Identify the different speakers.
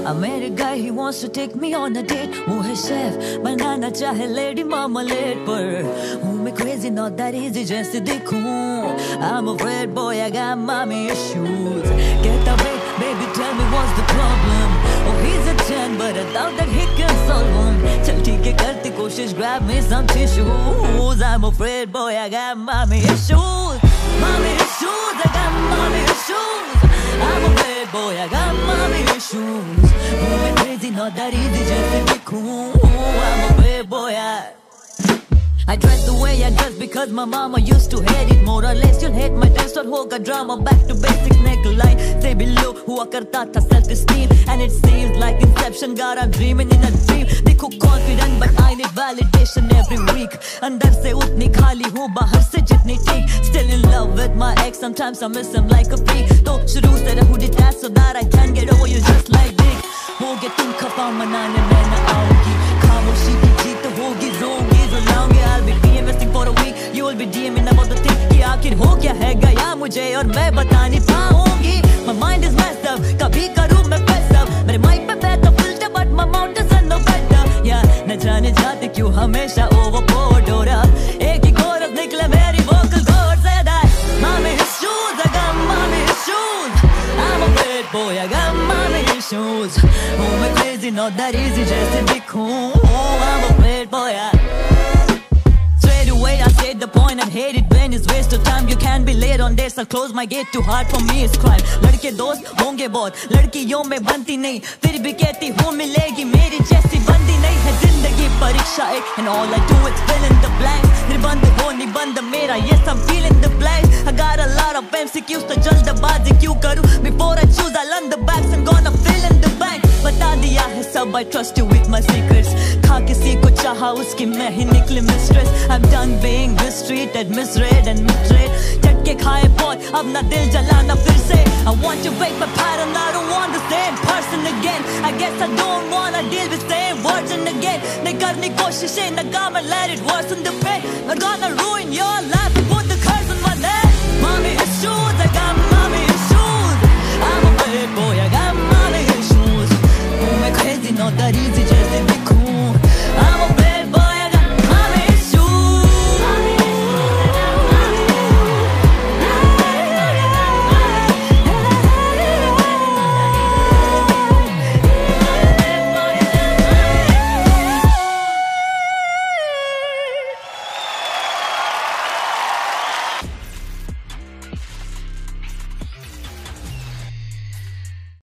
Speaker 1: I met a guy, he wants to take me on a date. वो है chef, बनाना चाहे lady marmalade पर हूँ मैं crazy, not that easy जैसे दिखूं. I'm afraid boy, I got mommy issues. Get away, baby, tell me what's the problem. Oh, he's a 10, but I doubt that he can solve them. चल ठीक है करती कोशिश, grab me some tissues. I'm afraid boy, I got mommy issues. Mommy issues, I got mommy issues. I'm afraid boy, I got mommy issues. Moving crazy, not that easy, just to be cool. I'm afraid boy, I dress the way I dress because my mama used to hate it. More or less you'll hate my taste और होगा drama. Back to basic neckline, stay below हुआ करता था self-esteem. And it seems like inception, God I'm dreaming in a dream. देखो confident but I need validation every week. अंदर से उतनी खाली हूँ बाहर से जितनी ठीक. Still in love with my ex, sometimes I miss him like a freak. तो शुरू से रहूँ detached so that I can get over you just like Dick. होगे तुम खफा मनाने मैं न आऊँगी. खामोशी की जीत होगी, रोगी रुलाऊंगी. I'll be PMSing for a week, you will be DMing about the thing कि आखिर हो क्या है गया मुझे और मैं बता नहीं पाऊंगी. My mind is messed up, कभी करूँ मैं fess up. मेरे mic पे बैठा filter but my mouth is no better. Yeah, न जाने जाते क्यों हमेशा overboard हो रहा. एक ही chorus निकले मेरी vocal cords say that mommy issues, I got mommy issues. I'm a bad boy, I got mommy issues. Oh, मैं crazy, not that easy जैसे दिखूं. I'm a bad boy, I state the point and hate it when it's waste of time. You can't be late on dates, I'll close my gate. Too hard for me it's crime. लड़के दोस्त होंगे बहुत, लड़कियों में बनती नहीं. फिर भी कहती हूँ मिलेगी मेरी जैसी बंदी नहीं है जिंदगी परीक्षा एक. And all I do is fill in the blanks. निर्बंध हो निबंध मेरा, yes I'm feeling the blanks. I got a lot of MCQs तो जल्दबाजी क्यों करूँ. Before I choose I'll learn the backs and gonna fill in the bank. बता दिया है सब, I trust you with my secrets. खा किसी को चाहा उसकी मैं ही निकली mistress. I'm done being mistreated, misread and betrayed. झटके खाए बहुत, अब ना दिल जलाना फिर से. I want to break my pattern, I don't want the same person again. I guess I don't wanna deal with same version again. नहीं करनी कोशिशें नाकाम, let it worsen the pain. I'm gonna ruin your life.